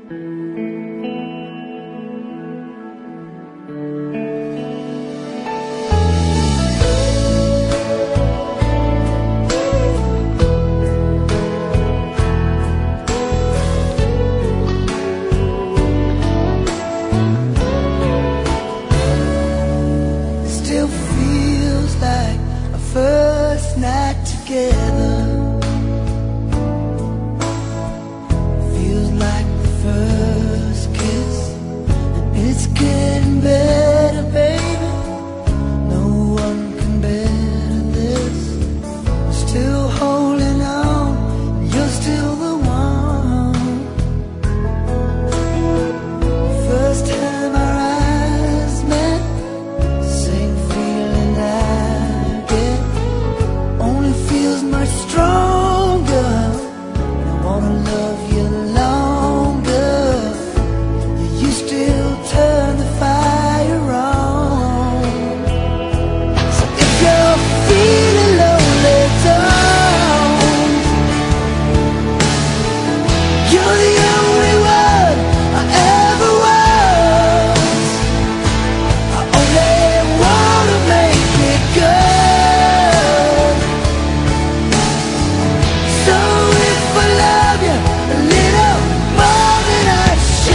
First night together feels like the first kiss, and it's getting better, baby. No one can better this. I'm still holding on, you're still the one. First time our eyes met, same feeling I get. Only feels much stronger. I wanna love you longer. You still turn the fire on. So if you're feeling lonely, don't. You're the only one I ever was. I only wanna make it good. So if I love you a little more than I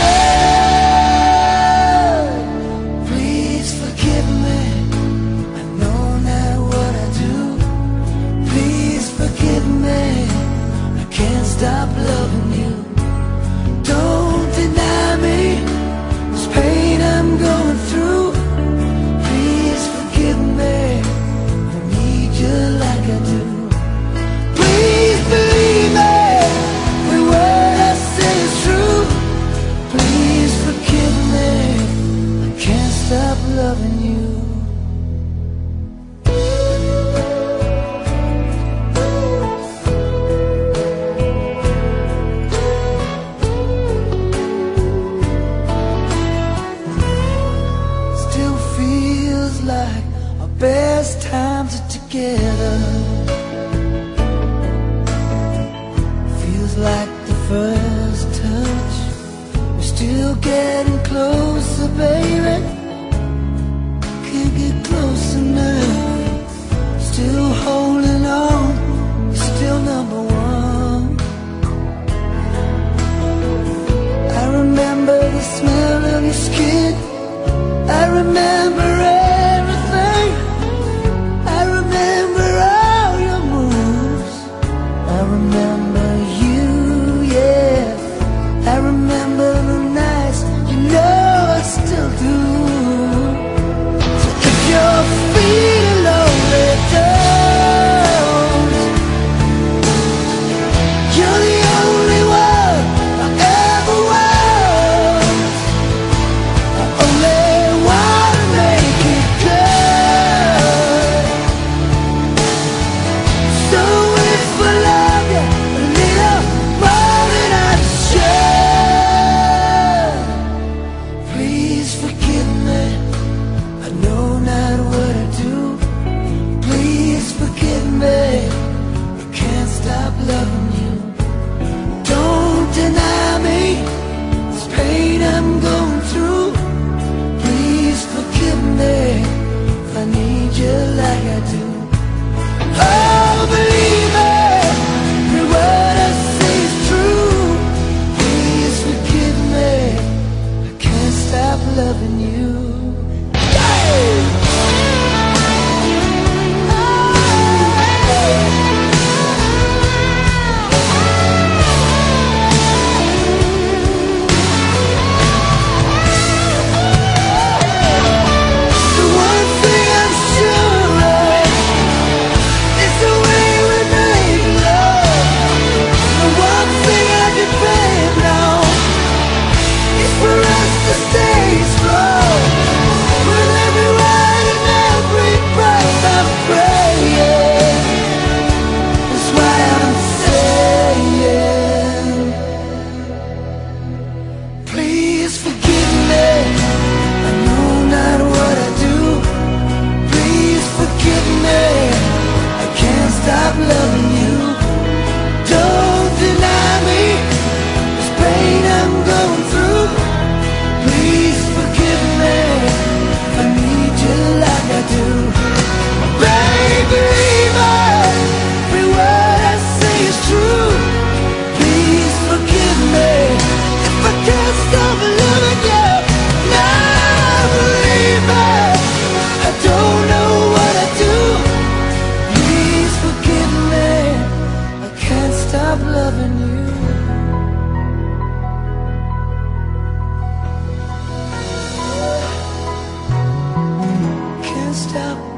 should, please forgive me. I know not what I do. Please forgive me. I can't stop loving you. Don't deny me this pain I'm going through. Please forgive me. I need you like I do. Please believe me, every word I say is true. Please forgive me, I can't stop loving you. Still feels like our best times are together. Feels like the first touch. We're still getting closer, baby. Can't get close enough. Still holding on. You're still number one. I remember the smell of your skin. I remember everything. I remember all your moves. I remember you, yeah. I remember the nights, you know I still do. So if you're feeling lonely, don't. You're the only one I ever was. I only wanna make it good. So if I love you a stop